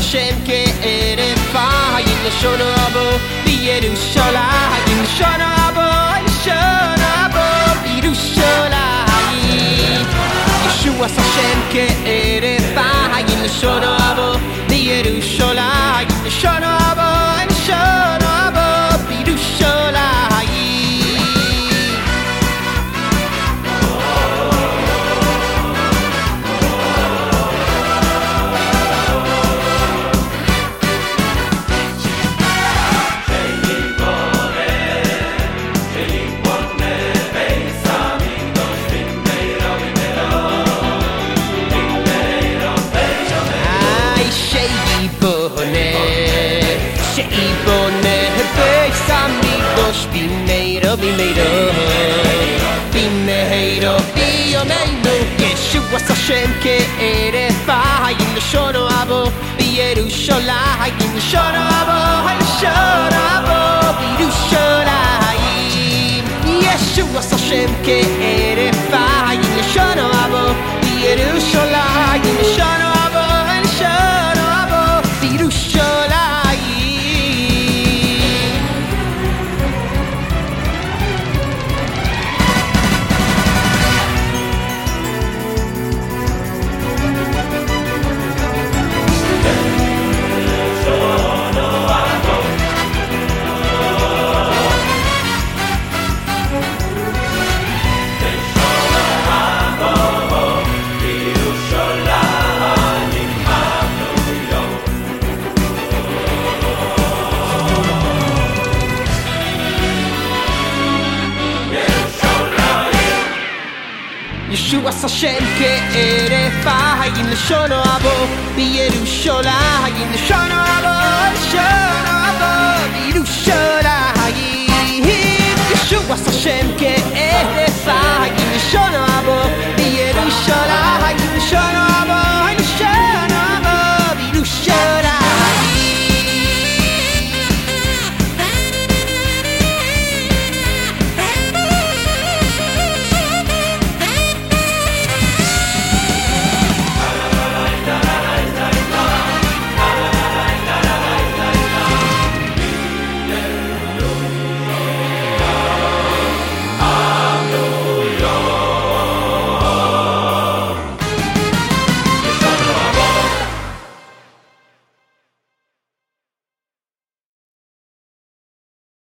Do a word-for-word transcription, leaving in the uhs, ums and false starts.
השם כערפיים לשון רבו בירושלים לשון רבו לשון רבו בירושלים ישוע השם כערפיים לשון רבו בירושלים לשון רבו לשון רבו בירושלים Bimeiro, bimeiro, bimeiro, bimeiro Yeshua Hashem כערפיים לשון רבו בירושלים לשון רבו לשון רבו בירושלים ישוע Hashem כערפיים לשון רבו בירושלים לשון רבו לשון רבו בירושלים ישוע השם כערפיים לשון רבו בירושלים לשון רבו לשון רבו בירושלים ישוע השם כערפיים לשון רבו